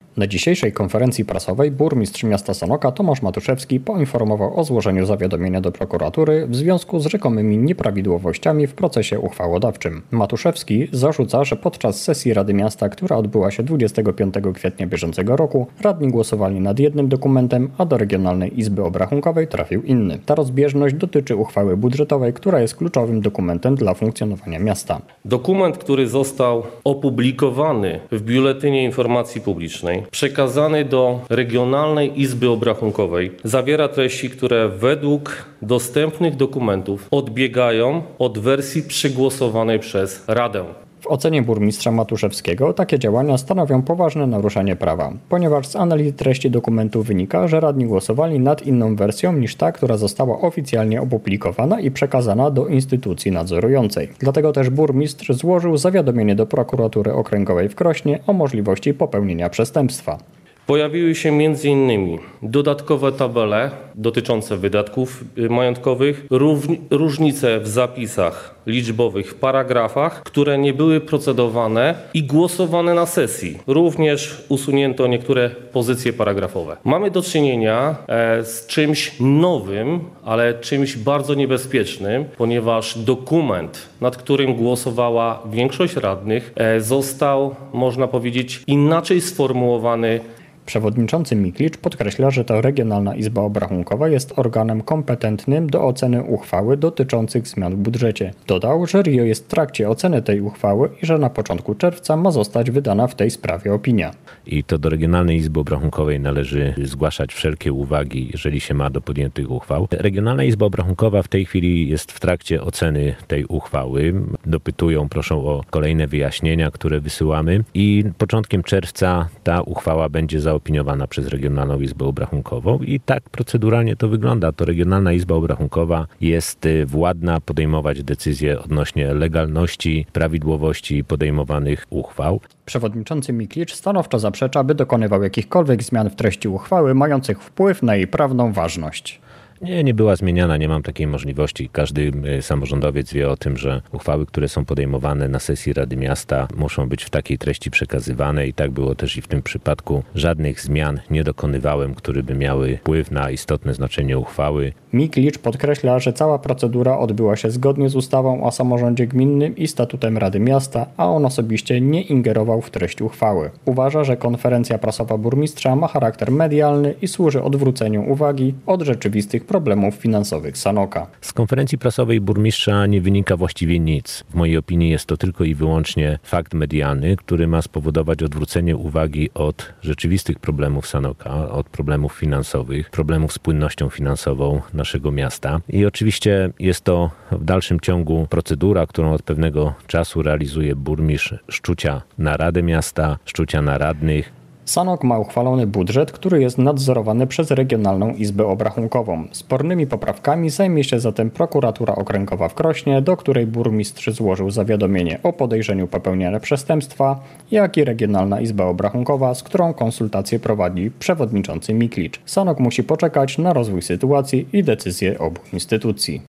Na dzisiejszej konferencji prasowej burmistrz miasta Sanoka Tomasz Matuszewski poinformował o złożeniu zawiadomienia do prokuratury w związku z rzekomymi nieprawidłowościami w procesie uchwałodawczym. Matuszewski zarzuca, że podczas sesji Rady Miasta, która odbyła się 25 kwietnia bieżącego roku, radni głosowali nad jednym dokumentem, a do Regionalnej Izby Obrachunkowej trafił inny. Ta rozbieżność dotyczy uchwały budżetowej, która jest kluczowym dokumentem dla funkcjonowania miasta. Dokument, który został opublikowany w Biuletynie Informacji Publicznej, przekazany do Regionalnej Izby Obrachunkowej, zawiera treści, które według dostępnych dokumentów odbiegają od wersji przegłosowanej przez Radę. W ocenie burmistrza Matuszewskiego takie działania stanowią poważne naruszenie prawa, ponieważ z analizy treści dokumentu wynika, że radni głosowali nad inną wersją niż ta, która została oficjalnie opublikowana i przekazana do instytucji nadzorującej. Dlatego też burmistrz złożył zawiadomienie do prokuratury okręgowej w Krośnie o możliwości popełnienia przestępstwa. Pojawiły się m.in. dodatkowe tabele dotyczące wydatków majątkowych, różnice w zapisach liczbowych w paragrafach, które nie były procedowane i głosowane na sesji. Również usunięto niektóre pozycje paragrafowe. Mamy do czynienia z czymś nowym, ale czymś bardzo niebezpiecznym, ponieważ dokument, nad którym głosowała większość radnych, został, można powiedzieć, inaczej sformułowany. Przewodniczący Miklicz podkreśla, że to Regionalna Izba Obrachunkowa jest organem kompetentnym do oceny uchwały dotyczących zmian w budżecie. Dodał, że RIO jest w trakcie oceny tej uchwały i że na początku czerwca ma zostać wydana w tej sprawie opinia. I to do Regionalnej Izby Obrachunkowej należy zgłaszać wszelkie uwagi, jeżeli się ma do podjętych uchwał. Regionalna Izba Obrachunkowa w tej chwili jest w trakcie oceny tej uchwały. Dopytują, proszą o kolejne wyjaśnienia, które wysyłamy i początkiem czerwca ta uchwała będzie zaopiniowana przez Regionalną Izbę Obrachunkową i tak proceduralnie to wygląda. To Regionalna Izba Obrachunkowa jest władna podejmować decyzje odnośnie legalności, prawidłowości podejmowanych uchwał. Przewodniczący Miklicz stanowczo zaprzecza, by dokonywał jakichkolwiek zmian w treści uchwały mających wpływ na jej prawną ważność. Nie była zmieniana, nie mam takiej możliwości. Każdy samorządowiec wie o tym, że uchwały, które są podejmowane na sesji Rady Miasta, muszą być w takiej treści przekazywane i tak było też i w tym przypadku. Żadnych zmian nie dokonywałem, które by miały wpływ na istotne znaczenie uchwały. Miklicz podkreśla, że cała procedura odbyła się zgodnie z ustawą o samorządzie gminnym i statutem Rady Miasta, a on osobiście nie ingerował w treść uchwały. Uważa, że konferencja prasowa burmistrza ma charakter medialny i służy odwróceniu uwagi od rzeczywistych problemów finansowych Sanoka. Z konferencji prasowej burmistrza nie wynika właściwie nic. W mojej opinii jest to tylko i wyłącznie fakt medialny, który ma spowodować odwrócenie uwagi od rzeczywistych problemów Sanoka, od problemów finansowych, problemów z płynnością finansową naszego miasta. I oczywiście jest to w dalszym ciągu procedura, którą od pewnego czasu realizuje burmistrz, szczucia na Radę Miasta, szczucia na radnych. Sanok ma uchwalony budżet, który jest nadzorowany przez Regionalną Izbę Obrachunkową. Spornymi poprawkami zajmie się zatem prokuratura okręgowa w Krośnie, do której burmistrz złożył zawiadomienie o podejrzeniu popełnienia przestępstwa, jak i Regionalna Izba Obrachunkowa, z którą konsultacje prowadzi przewodniczący Miklicz. Sanok musi poczekać na rozwój sytuacji i decyzje obu instytucji.